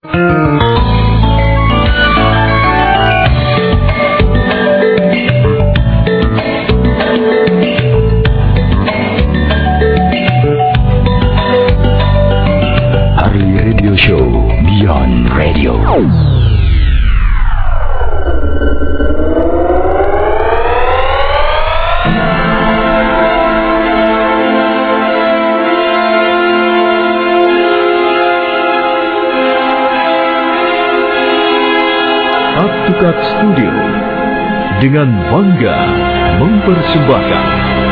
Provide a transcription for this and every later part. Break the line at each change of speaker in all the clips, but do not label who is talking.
Tukat Studio dengan bangga mempersembahkan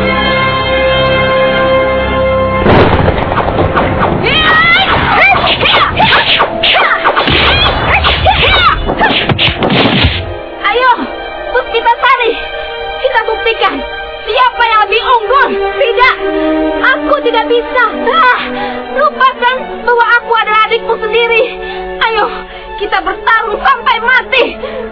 ayo, Puspitasari, kita buktikan siapa yang lebih unggul. Tidak, aku tidak bisa. Lupakan bahwa aku adalah adikmu sendiri. Ayo, kita bertarung sampai mati.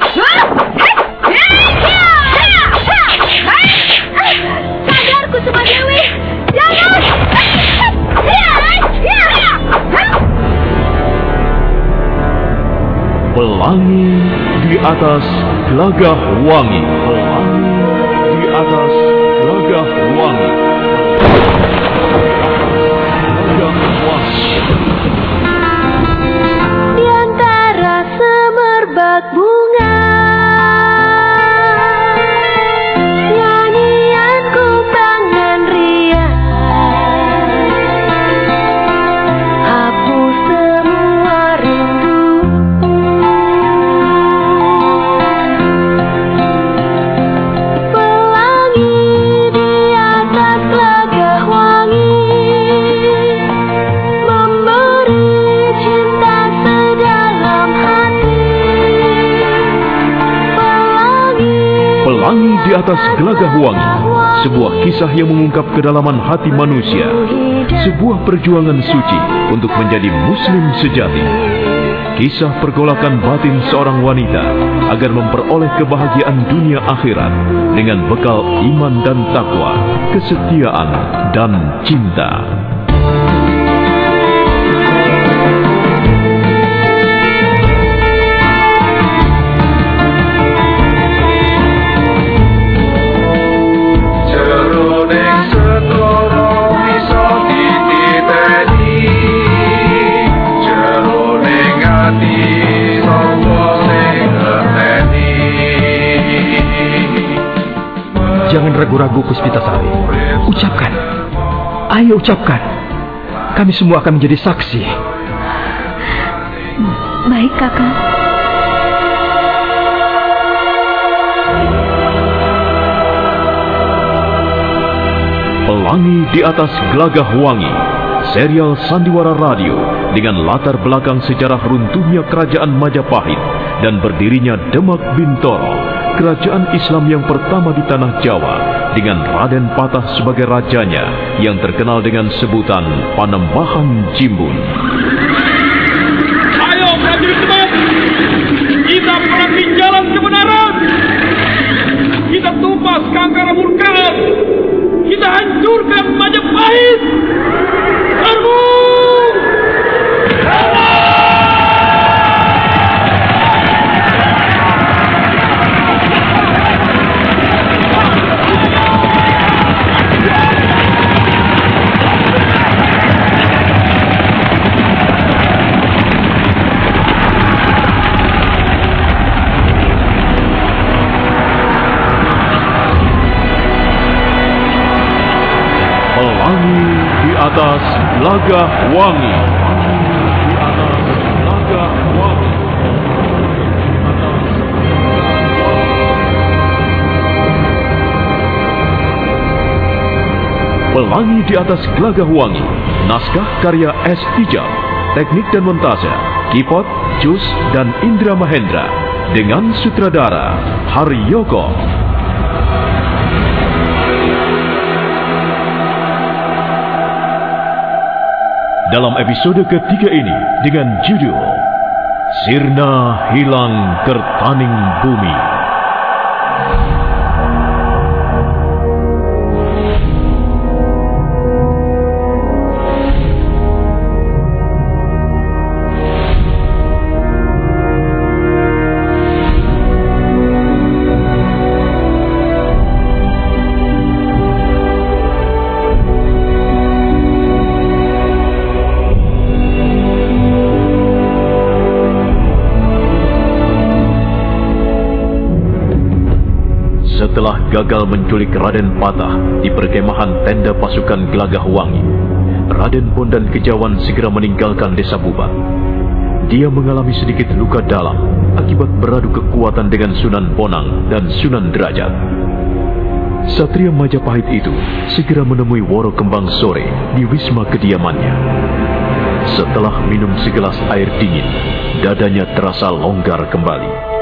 Sadarku Sumadewi, jangan.
Pelangi di atas gelagah wangi. Pelangi di atas gelagah wangi. Gelagah wangi.
Di antara semerbak bunga, nyanyian kumbangan riang, hapus semua rindu. Pelangi di atas gelagah wangi, memberi cinta sedalam hati.
Pelangi di atas gelagah wangi, sebuah kisah yang mengungkap kedalaman hati manusia, sebuah perjuangan suci untuk menjadi muslim sejati. Kisah pergolakan batin seorang wanita agar memperoleh kebahagiaan dunia akhirat dengan bekal iman dan takwa, kesetiaan dan cinta.
Jangan ragu-ragu Puspitasari. Ucapkan. Ayo ucapkan. Kami semua akan menjadi saksi.
Baik, Kakak.
Pelangi di atas gelagah wangi, serial sandiwara radio dengan latar belakang sejarah runtuhnya kerajaan Majapahit dan berdirinya Demak Bintoro, kerajaan Islam yang pertama di tanah Jawa, dengan Raden Patah sebagai rajanya yang terkenal dengan sebutan Panembahan Jimbun.
Ayo prajurit Demak, kita perangi jalan kebenaran. Kita tumpas kangkara murkaan. Kita hancurkan Majapahit. Serbu!
Pelangi di atas gelagah wangi. Di atas gelagah wangi. Pelangi di atas gelagah wangi. Naskah karya S. Tijab. Teknik dan montase Kipot, Jus, dan Indra Mahendra. Dengan sutradara Haryoko. Dalam episode ketiga ini dengan judul Sirna Hilang Kertaning Bumi. Setelah gagal menculik Raden Patah di perkemahan tenda pasukan Gelagahwangi, Raden Bondan Kejawan segera meninggalkan desa Bubar. Dia mengalami sedikit luka dalam akibat beradu kekuatan dengan Sunan Bonang dan Sunan Derajat. Satria Majapahit itu segera menemui Woro Kembang Sore di wisma kediamannya. Setelah minum segelas air dingin, dadanya terasa longgar kembali.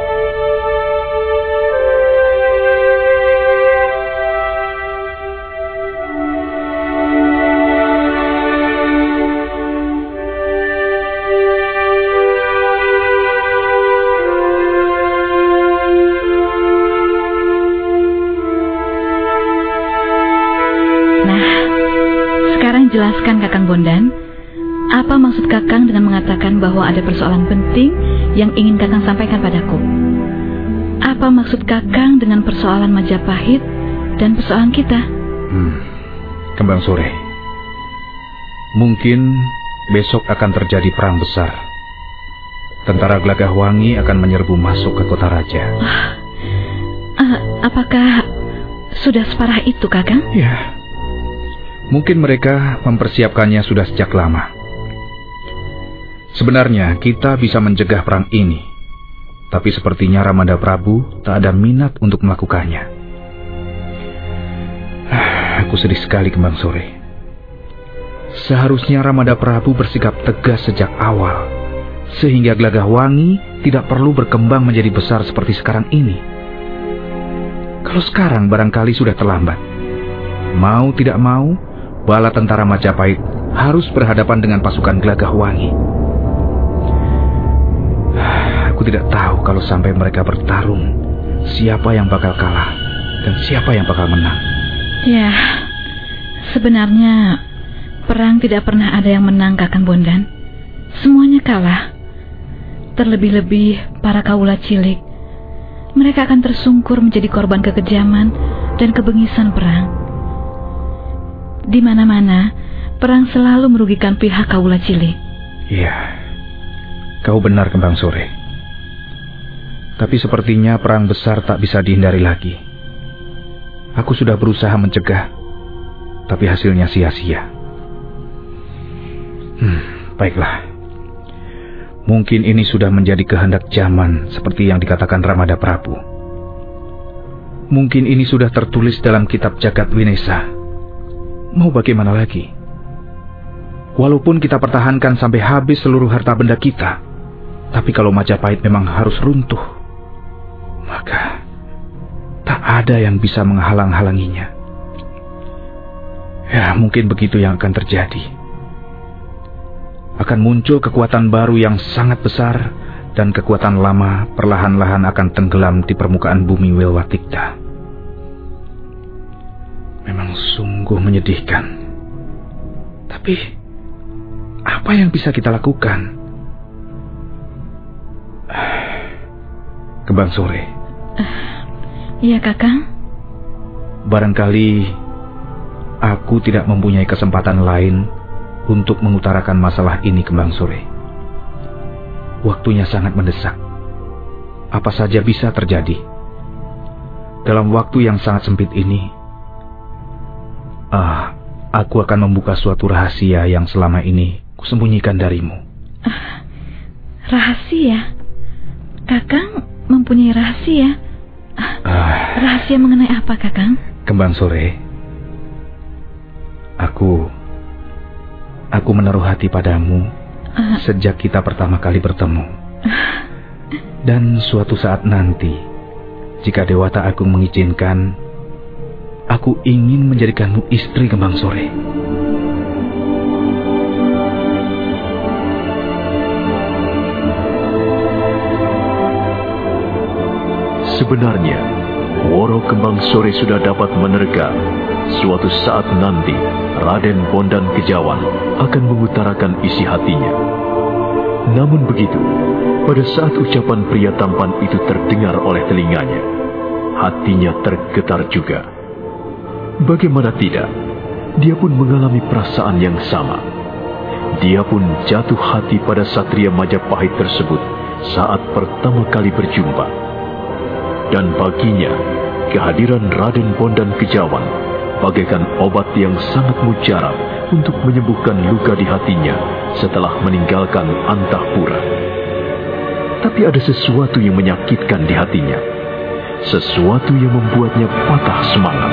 Jelaskan Kakang Bondan, apa maksud Kakang dengan mengatakan bahwa ada persoalan penting yang ingin Kakang sampaikan padaku? Apa maksud Kakang dengan persoalan Majapahit dan persoalan kita?
Kembang Sore, mungkin besok akan terjadi perang besar. Tentara Gelagahwangi akan menyerbu masuk ke kota raja.
Apakah sudah separah itu, Kakang?
Ya. Mungkin mereka mempersiapkannya sudah sejak lama. Sebenarnya kita bisa mencegah perang ini, tapi sepertinya Ramada Prabu tak ada minat untuk melakukannya. Aku sedih sekali, Kembang Sore. Seharusnya Ramada Prabu bersikap tegas sejak awal, sehingga Gelagahwangi tidak perlu berkembang menjadi besar seperti sekarang ini. Kalau sekarang barangkali sudah terlambat. Mau tidak mau, bala tentara Majapahit harus berhadapan dengan pasukan Gelagahwangi. Aku tidak tahu kalau sampai mereka bertarung, siapa yang bakal kalah dan siapa yang bakal menang.
Ya, sebenarnya perang tidak pernah ada yang menang, Kakang Bondan. Semuanya kalah. Terlebih-lebih para kaula cilik. Mereka akan tersungkur menjadi korban kekejaman dan kebengisan perang. Di mana-mana, perang selalu merugikan pihak kaula cilik.
Iya, kau benar, Kembang Sore. Tapi sepertinya perang besar tak bisa dihindari lagi. Aku sudah berusaha mencegah, tapi hasilnya sia-sia. Baiklah. Mungkin ini sudah menjadi kehendak zaman seperti yang dikatakan Ramada Prabu. Mungkin ini sudah tertulis dalam kitab Jagat Winesa. Mau bagaimana lagi? Walaupun kita pertahankan sampai habis seluruh harta benda kita, tapi kalau Majapahit memang harus runtuh, maka tak ada yang bisa menghalang-halanginya. Ya, mungkin begitu yang akan terjadi. Akan muncul kekuatan baru yang sangat besar, dan kekuatan lama perlahan-lahan akan tenggelam di permukaan bumi Wilwatikta. Memang sungguh menyedihkan. Tapi, apa yang bisa kita lakukan? Kembang Sore.
Iya, Kakang.
Barangkali aku tidak mempunyai kesempatan lain untuk mengutarakan masalah ini, Kembang Sore. Waktunya sangat mendesak. Apa saja bisa terjadi. Dalam waktu yang sangat sempit ini, aku akan membuka suatu rahasia yang selama ini kusembunyikan darimu.
Rahasia? Kakang mempunyai rahasia? Rahasia mengenai apa, Kakang?
Kembang Sore, aku menaruh hati padamu sejak kita pertama kali bertemu. Dan suatu saat nanti, jika Dewata Agung mengizinkan, aku ingin menjadikanmu istri, Kembang Sore.
Sebenarnya, Woro Kembang Sore sudah dapat menerka suatu saat nanti Raden Bondan Kejawan akan mengutarakan isi hatinya. Namun begitu, pada saat ucapan pria tampan itu terdengar oleh telinganya, hatinya tergetar juga. Bagaimana tidak, dia pun mengalami perasaan yang sama. Dia pun jatuh hati pada Satria Majapahit tersebut saat pertama kali berjumpa. Dan baginya, kehadiran Raden Bondan Kejawan bagaikan obat yang sangat mujarab untuk menyembuhkan luka di hatinya setelah meninggalkan Antahpura. Tapi ada sesuatu yang menyakitkan di hatinya, sesuatu yang membuatnya patah semangat.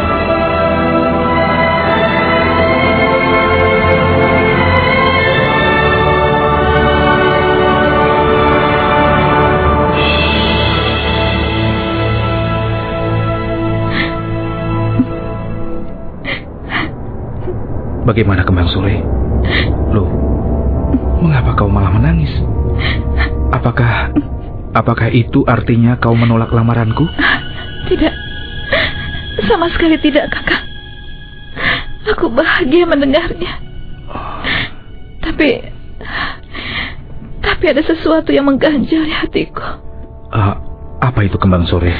Bagaimana Kembang Sore? Loh, mengapa kau malah menangis? Apakah itu artinya kau menolak lamaranku?
Tidak, sama sekali tidak, Kakang. Aku bahagia mendengarnya. Tapi ada sesuatu yang mengganjal di hatiku.
Apa itu Kembang Sore?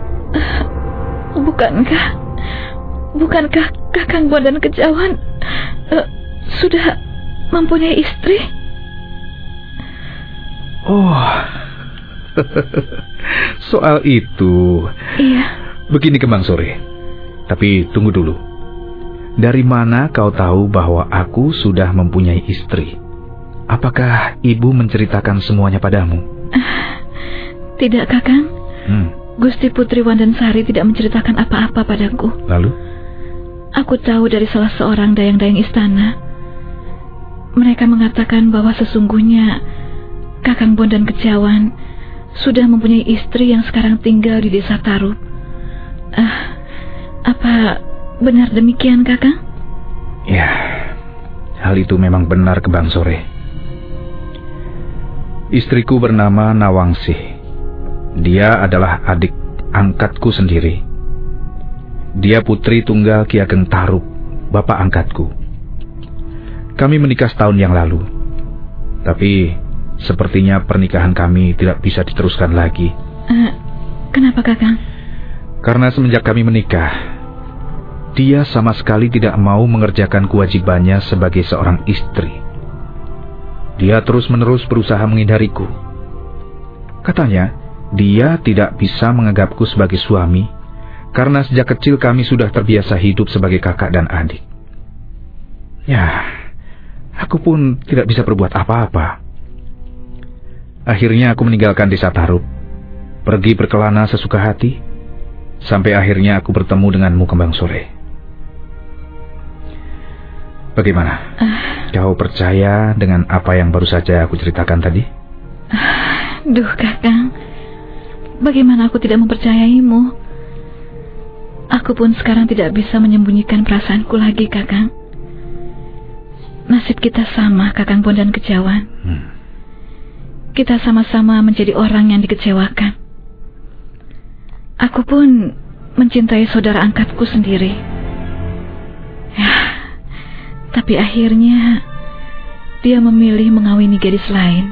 Bukankah Kakang Bondan Kejawan sudah mempunyai istri?
Oh, soal itu.
Iya.
Begini Kembang Sore. Tapi tunggu dulu. Dari mana kau tahu bahwa aku sudah mempunyai istri? Apakah ibu menceritakan semuanya padamu?
Tidak, Kakang. Gusti Putri Wandansari tidak menceritakan apa-apa padaku.
Lalu?
Aku tahu dari salah seorang dayang-dayang istana. Mereka mengatakan bahwa sesungguhnya Kakang Bondan Kejawan sudah mempunyai istri yang sekarang tinggal di desa Tarup. Apa benar demikian, Kakang?
Ya, hal itu memang benar Kembang Sore. Istriku bernama Nawangsih. Dia adalah adik angkatku sendiri. Dia putri tunggal Ki Ageng Tarup, bapak angkatku. Kami menikah setahun yang lalu. Tapi sepertinya pernikahan kami tidak bisa diteruskan lagi.
Kenapa, Kakang?
Karena semenjak kami menikah, dia sama sekali tidak mau mengerjakan kewajibannya sebagai seorang istri. Dia terus-menerus berusaha menghindariku. Katanya, dia tidak bisa menganggapku sebagai suami karena sejak kecil kami sudah terbiasa hidup sebagai kakak dan adik. Ya, aku pun tidak bisa berbuat apa-apa. Akhirnya aku meninggalkan desa Tarup, pergi berkelana sesuka hati, sampai akhirnya aku bertemu denganmu Kembang Sore. Bagaimana? Kau percaya dengan apa yang baru saja aku ceritakan tadi?
Duh, Kakang, bagaimana aku tidak mempercayaimu? Aku pun sekarang tidak bisa menyembunyikan perasaanku lagi, Kakang. Nasib kita sama, Kakang Bondan Kejawan. Kita sama-sama menjadi orang yang dikecewakan. Aku pun mencintai saudara angkatku sendiri. Ya, tapi akhirnya dia memilih mengawini gadis lain.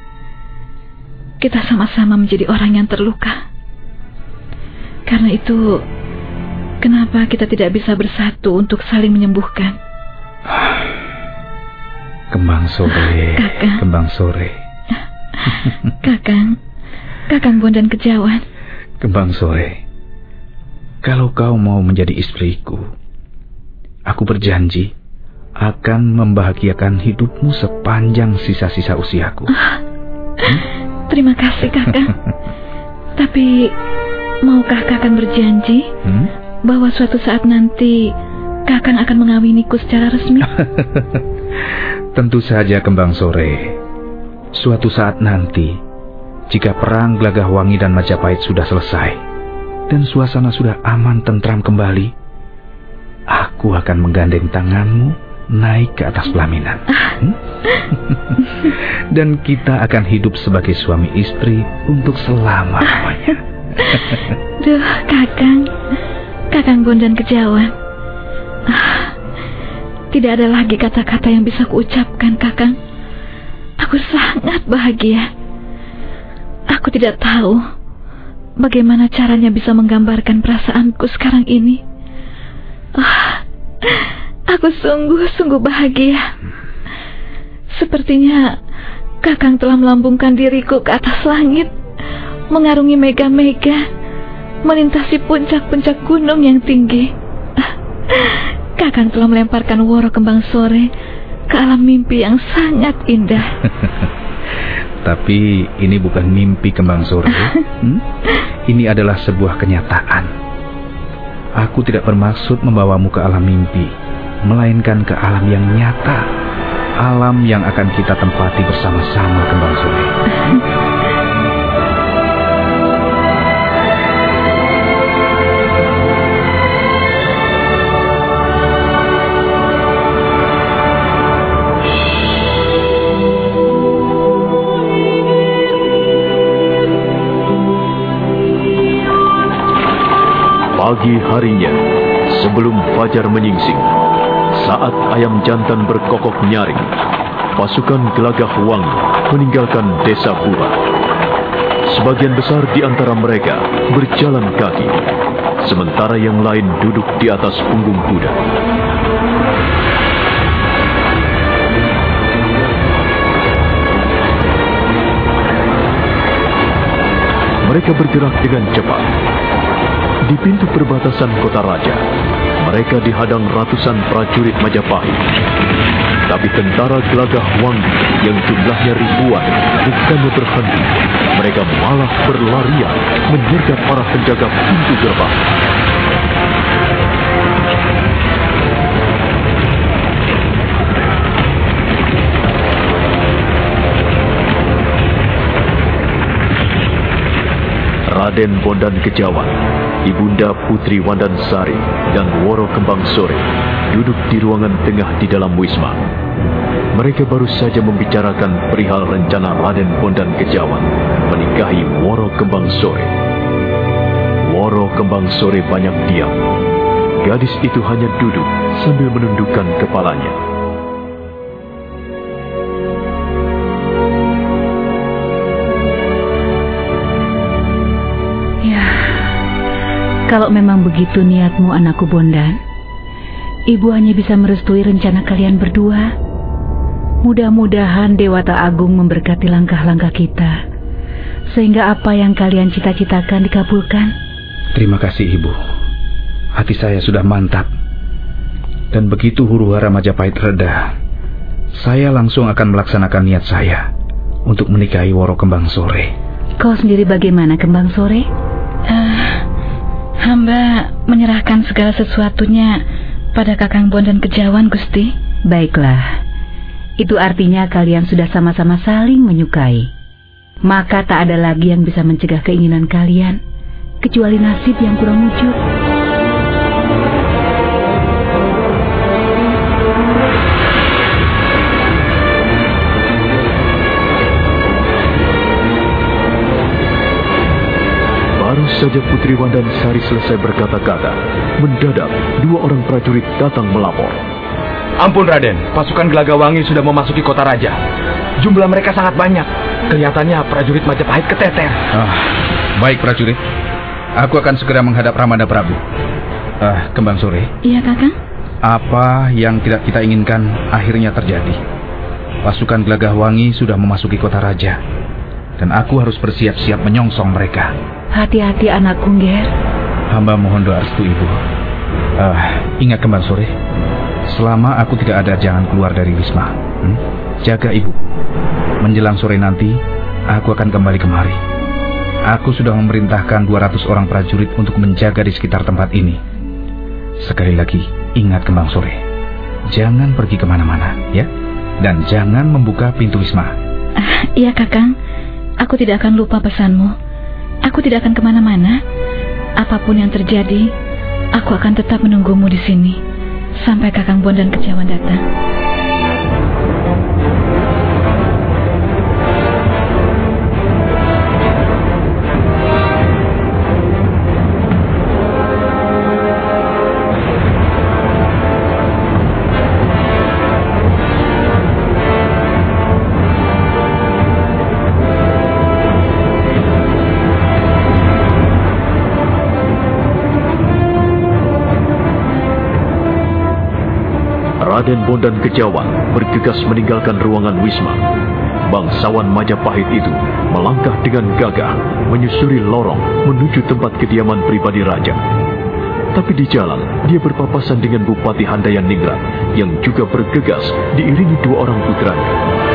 Kita sama-sama menjadi orang yang terluka. Karena itu, kenapa kita tidak bisa bersatu untuk saling menyembuhkan?
Kembang Sore,
Kakang.
Kembang Sore.
Kakang Bondan Kejawan.
Kembang Sore, kalau kau mau menjadi istriku, aku berjanji akan membahagiakan hidupmu sepanjang sisa-sisa usiaku.
Terima kasih, Kakang. Tapi, maukah Kakang berjanji bahwa suatu saat nanti Kakang akan mengawiniku secara resmi?
Tentu saja Kembang Sore. Suatu saat nanti, jika perang Glagahwangi dan Majapahit sudah selesai dan suasana sudah aman tentram kembali, aku akan menggandeng tanganmu naik ke atas pelaminan. Dan kita akan hidup sebagai suami istri untuk selama-lamanya.
Duh, Kakang Bondan Kejawan. Tidak ada lagi kata-kata yang bisa kuucapkan, Kakang. Aku sangat bahagia. Aku tidak tahu bagaimana caranya bisa menggambarkan perasaanku sekarang ini. Aku sungguh-sungguh bahagia. Sepertinya Kakang telah melambungkan diriku ke atas langit, mengarungi mega-mega, melintasi puncak-puncak gunung yang tinggi. Kakang telah melemparkan Woro Kembang Sore ke alam mimpi yang sangat indah.
Tapi ini bukan mimpi Kembang Sore. Ini adalah sebuah kenyataan. Aku tidak bermaksud membawamu ke alam mimpi, melainkan ke alam yang nyata, alam yang akan kita tempati bersama-sama, Kembang Sore.
Pagi harinya, sebelum fajar menyingsing, saat ayam jantan berkokok nyaring, pasukan Gelagah Wangi meninggalkan desa Pura. Sebagian besar di antara mereka berjalan kaki, sementara yang lain duduk di atas punggung kuda. Mereka bergerak dengan cepat. Di pintu perbatasan kota raja, mereka dihadang ratusan prajurit Majapahit. Tapi tentara Gelagah Wangi yang jumlahnya ribuan bukannya berhenti. Mereka malah berlarian menyergap para penjaga pintu gerbang. Raden Bondan Kejawan, Ibunda Putri Wandansari, dan Woro Kembang Sore duduk di ruangan tengah di dalam wisma. Mereka baru saja membicarakan perihal rencana Raden Bondan Kejawan menikahi Woro Kembang Sore. Woro Kembang Sore banyak diam. Gadis itu hanya duduk sambil menundukkan kepalanya.
Kalau memang begitu niatmu, anakku Bondan, ibu hanya bisa merestui rencana kalian berdua. Mudah-mudahan Dewata Agung memberkati langkah-langkah kita, sehingga apa yang kalian cita-citakan dikabulkan.
Terima kasih, Ibu. Hati saya sudah mantap. Dan begitu huru-hara Majapahit reda, saya langsung akan melaksanakan niat saya untuk menikahi Woro Kembang Sore.
Kau sendiri bagaimana, Kembang Sore? Hamba menyerahkan segala sesuatunya pada Kakang Bondan Kejawan, Gusti.
Baiklah, itu artinya kalian sudah sama-sama saling menyukai. Maka tak ada lagi yang bisa mencegah keinginan kalian, kecuali nasib yang kurang wujud.
Saja Putri Wandansari selesai berkata-kata, mendadak dua orang prajurit datang melapor.
Ampun Raden, pasukan Gelagah Wangi sudah memasuki kota raja. Jumlah mereka sangat banyak. Kelihatannya prajurit Majapahit keteter.
Baik prajurit, aku akan segera menghadap Ramada Prabu. Kembang Sore.
Iya, Kakang.
Apa yang tidak kita inginkan akhirnya terjadi. Pasukan Gelagah Wangi sudah memasuki kota raja, dan aku harus bersiap-siap menyongsong mereka.
Hati-hati anakku, Nger.
Hamba mohon doa restu Ibu. Ingat Kembang Sore, selama aku tidak ada jangan keluar dari wisma. Jaga Ibu. Menjelang sore nanti, aku akan kembali kemari. Aku sudah memerintahkan 200 orang prajurit untuk menjaga di sekitar tempat ini. Sekali lagi, ingat Kembang Sore, jangan pergi kemana-mana, ya. Dan jangan membuka pintu wisma.
Iya, Kakang. Aku tidak akan lupa pesanmu. Aku tidak akan kemana-mana. Apapun yang terjadi, aku akan tetap menunggumu di sini sampai Kakang Bondan Kejawan datang.
Raden Bondan Kejawan bergegas meninggalkan ruangan wisma. bangsawan Majapahit itu melangkah dengan gagah menyusuri lorong menuju tempat kediaman pribadi raja. Tapi di jalan, dia berpapasan dengan Bupati Handayaningrat yang juga bergegas diiringi 2 orang putranya.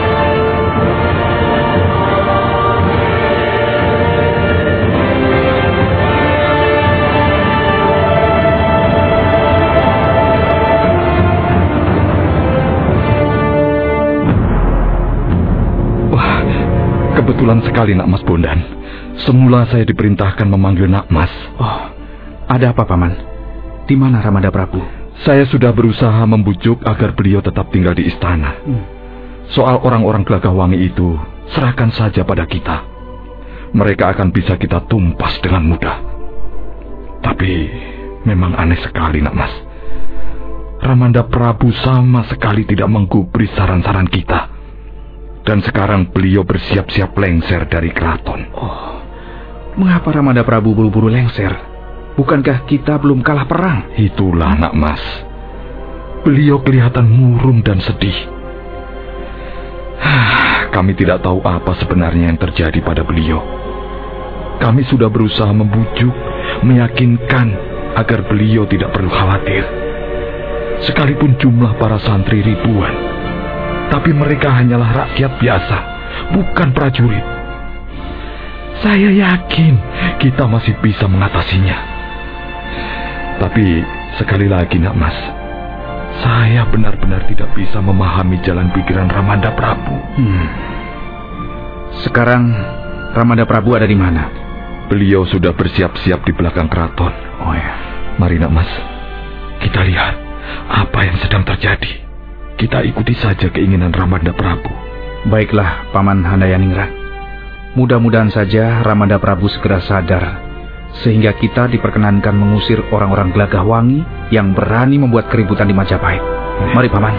Wah, kebetulan sekali Nak Mas Bondan. Semula saya diperintahkan memanggil Nak Mas.
Oh, ada apa Paman? Di mana Ramanda Prabu?
Saya sudah berusaha membujuk agar beliau tetap tinggal di istana. Soal orang-orang Gelagahwangi itu, serahkan saja pada kita. Mereka akan bisa kita tumpas dengan mudah. Tapi memang aneh sekali Nak Mas. Ramanda Prabu sama sekali tidak menggubris saran-saran kita. Dan sekarang beliau bersiap-siap lengser dari keraton.
Oh, mengapa Ramanda Prabu buru-buru lengser? Bukankah kita belum kalah perang?
Itulah Nak Mas. Beliau kelihatan murung dan sedih. Kami tidak tahu apa sebenarnya yang terjadi pada beliau. Kami sudah berusaha membujuk, meyakinkan agar beliau tidak perlu khawatir. Sekalipun jumlah para santri ribuan, tapi mereka hanyalah rakyat biasa, bukan prajurit. Saya yakin kita masih bisa mengatasinya. Tapi sekali lagi Nak Mas, saya benar-benar tidak bisa memahami jalan pikiran Ramanda Prabu.
Sekarang Ramanda Prabu ada di mana?
Beliau sudah bersiap-siap di belakang keraton.
Oh ya.
Mari Nak Mas, kita lihat apa yang sedang terjadi. Kita ikuti saja keinginan Ramanda Prabu.
Baiklah Paman Handayaningrat. Mudah-mudahan saja Ramanda Prabu segera sadar, sehingga kita diperkenankan mengusir orang-orang Gelagahwangi yang berani membuat keributan di Majapahit. Mari Paman.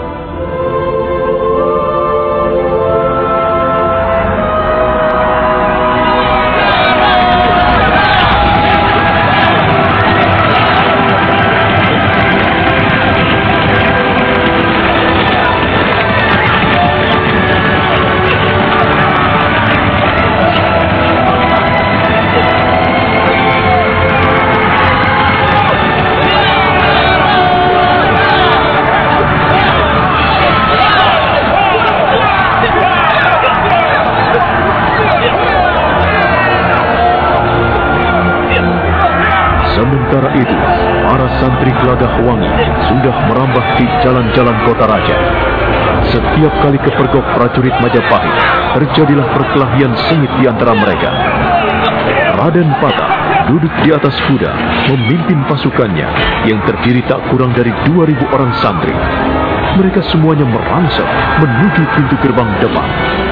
Sementara itu, para santri Gelagahwangi sudah merambah di jalan-jalan kota raja. Setiap kali kepergok prajurit Majapahit, terjadilah perkelahian sengit di antara mereka. Raden Patah duduk di atas kuda, memimpin pasukannya yang terdiri tak kurang dari 2.000 orang santri. Mereka semuanya merangsek menuju pintu gerbang depan.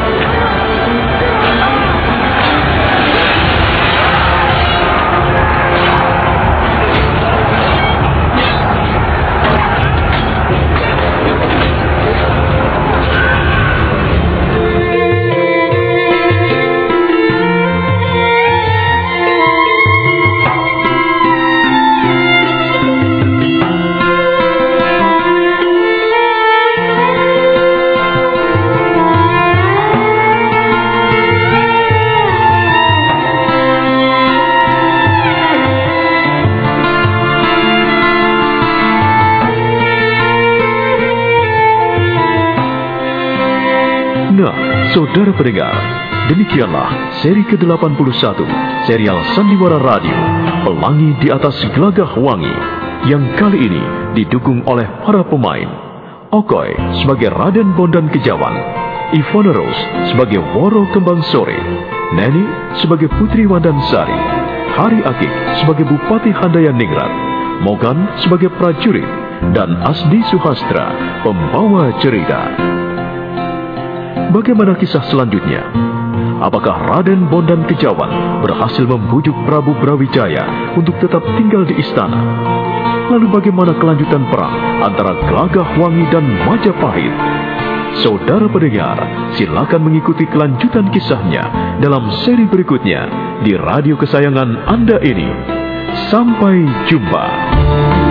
Saudara pendengar, demikianlah seri ke-81 serial Sandiwara Radio Pelangi di Atas Gelagahwangi yang kali ini didukung oleh para pemain. Okoy sebagai Raden Bondan Kejawan, Ivana Rose sebagai Woro Kembang Sore, Neni sebagai Putri Wandansari, Hari Akik sebagai Bupati Handayaningrat, Mogan sebagai prajurit, dan Asdi Suhastra pembawa cerita. Bagaimana kisah selanjutnya? Apakah Raden Bondan Kejawan berhasil membujuk Prabu Brawijaya untuk tetap tinggal di istana? Lalu bagaimana kelanjutan perang antara Gelagahwangi dan Majapahit? Saudara pendengar, silakan mengikuti kelanjutan kisahnya dalam seri berikutnya di radio kesayangan Anda ini. Sampai jumpa.